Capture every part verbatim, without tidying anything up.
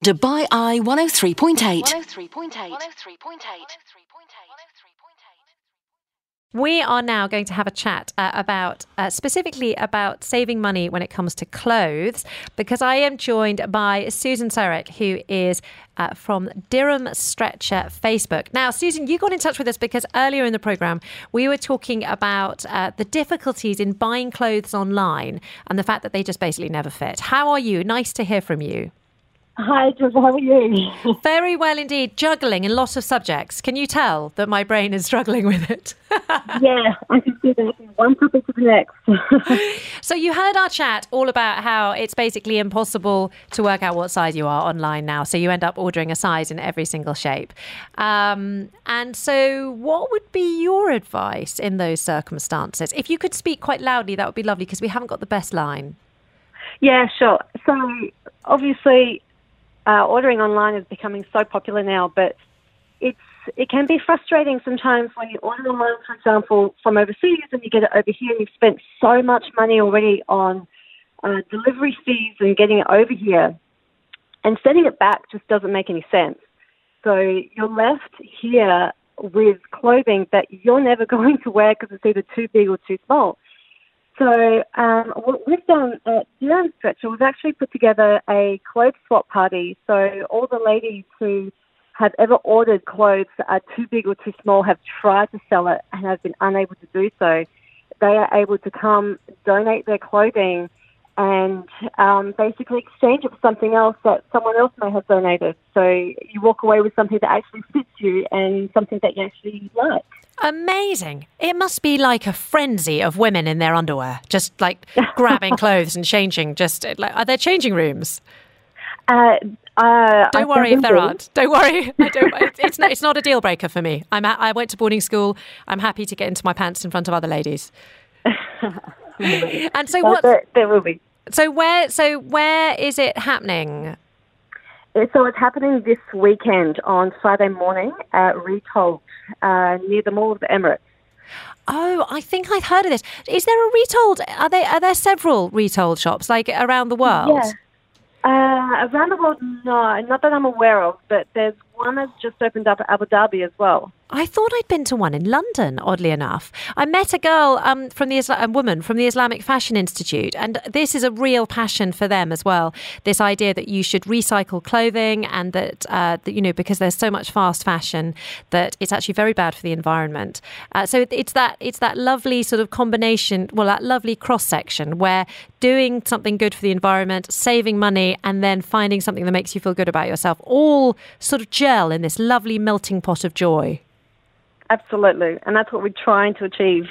Dubai Eye one oh three point eight. We are now going to have a chat uh, about, uh, specifically about saving money when it comes to clothes, because I am joined by Susan Sarek, who is uh, from Dirham Stretcher Facebook. Now, Susan, you got in touch with us because earlier in the programme, we were talking about uh, the difficulties in buying clothes online and the fact that they just basically never fit. How are you? Nice to hear from you. Hi, Jill, how are you? Very well indeed. Juggling in lots of subjects. Can you tell that my brain is struggling with it? Yeah, I can see that from one topic to the next. So you heard our chat all about how it's basically impossible to work out what size you are online now. So you end up ordering a size in every single shape. Um, and so what would be your advice in those circumstances? If you could speak quite loudly, that would be lovely, because we haven't got the best line. Yeah, sure. So obviously, Uh, ordering online is becoming so popular now, but it's it can be frustrating sometimes when you order online, for example, from overseas and you get it over here and you've spent so much money already on uh, delivery fees and getting it over here, and sending it back just doesn't make any sense. So you're left here with clothing that you're never going to wear because it's either too big or too small. So um, what we've done at Dirham Stretcher, we've actually put together a clothes swap party. So all the ladies who have ever ordered clothes that are too big or too small, have tried to sell it and have been unable to do so, they are able to come donate their clothing and um, basically exchange it for something else that someone else may have donated. So you walk away with something that actually fits you and something that you actually like. Amazing. It must be like a frenzy of women in their underwear, just like grabbing clothes and changing. Just like, are there changing rooms? Uh, uh, don't worry if there aren't. Don't worry. I don't, it's, not, it's not a deal breaker for me. I'm, I went to boarding school. I'm happy to get into my pants in front of other ladies. And so what? There, there will be. So where? So where is it happening? So it's happening this weekend on Friday morning at Retold, uh, near the Mall of the Emirates. Oh, I think I've heard of this. Is there a Retold? Are there are there several Retold shops like around the world? Yeah. Uh, around the world, no, not that I'm aware of, but there's one that's just opened up at Abu Dhabi as well. I thought I'd been to one in London, oddly enough. I met a girl um, from the Isla- a woman from the Islamic Fashion Institute, and this is a real passion for them as well. This idea that you should recycle clothing, and that, uh, that you know, because there's so much fast fashion, that it's actually very bad for the environment. Uh, so it's that it's that lovely sort of combination, well, that lovely cross section where doing something good for the environment, saving money, and then finding something that makes you feel good about yourself, all sort of gel in this lovely melting pot of joy. Absolutely, and that's what we're trying to achieve.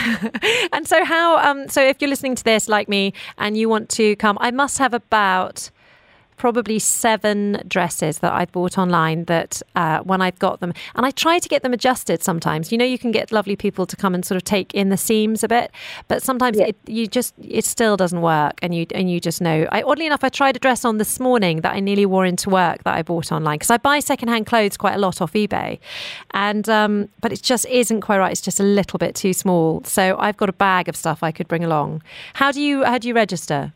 And so how, um, so if you're listening to this like me and you want to come, I must have about probably seven dresses that I've bought online that uh, when I've got them, and I try to get them adjusted sometimes. You know, you can get lovely people to come and sort of take in the seams a bit, but sometimes yeah. it you just it still doesn't work, and you and you just know. I, oddly enough, I tried a dress on this morning that I nearly wore into work that I bought online, because I buy secondhand clothes quite a lot off eBay, and um, but it just isn't quite right. It's just a little bit too small. So I've got a bag of stuff I could bring along. How do you how do you register?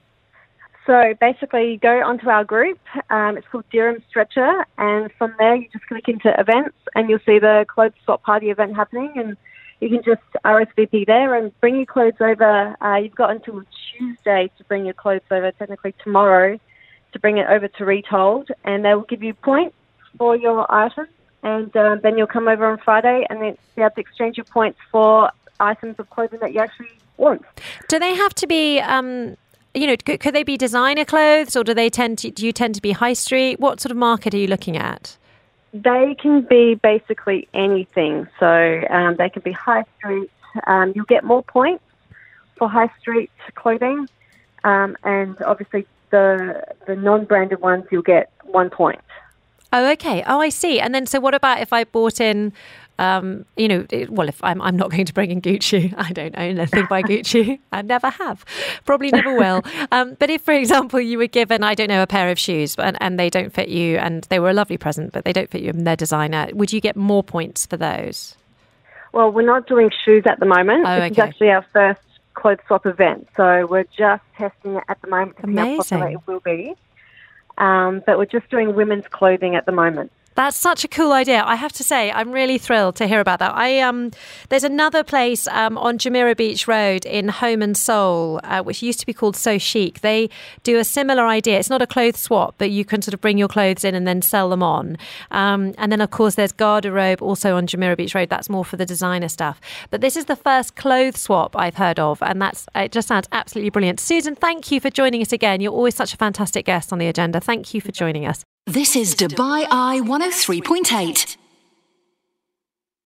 So basically, you go onto our group. Um, it's called Dirham Stretcher, and from there you just click into events, and you'll see the clothes swap party event happening, and you can just R S V P there and bring your clothes over. Uh, you've got until Tuesday to bring your clothes over. Technically tomorrow to bring it over to Retold, and they will give you points for your items, and uh, then you'll come over on Friday and then be able to exchange your points for items of clothing that you actually want. Do they have to be? Um You know, could, could they be designer clothes, or do they tend to, do you tend to be high street? What sort of market are you looking at? They can be basically anything. So um, they can be high street. Um, you'll get more points for high street clothing. Um, and obviously the the non-branded ones, you'll get one point. Oh, okay. Oh, I see. And then, so what about if I bought in, um, you know, it, well, if I'm, I'm not going to bring in Gucci. I don't own anything by Gucci. I never have. Probably never will. Um, but if, for example, you were given, I don't know, a pair of shoes and, and they don't fit you, and they were a lovely present, but they don't fit you and they're designer, would you get more points for those? Well, we're not doing shoes at the moment. Oh, this okay. is actually our first clothes swap event. So we're just testing it at the moment to see how Amazing. popular it will be. um, but we're just doing women's clothing at the moment. That's such a cool idea. I have to say, I'm really thrilled to hear about that. I um, There's another place um, on Jumeirah Beach Road in Home and Soul, uh, which used to be called So Chic. They do a similar idea. It's not a clothes swap, but you can sort of bring your clothes in and then sell them on. Um, and then, of course, there's Garderobe also on Jumeirah Beach Road. That's more for the designer stuff. But this is the first clothes swap I've heard of, and that's it just sounds absolutely brilliant. Susan, thank you for joining us again. You're always such a fantastic guest on The Agenda. Thank you for joining us. This is Dubai Eye one oh three point eight.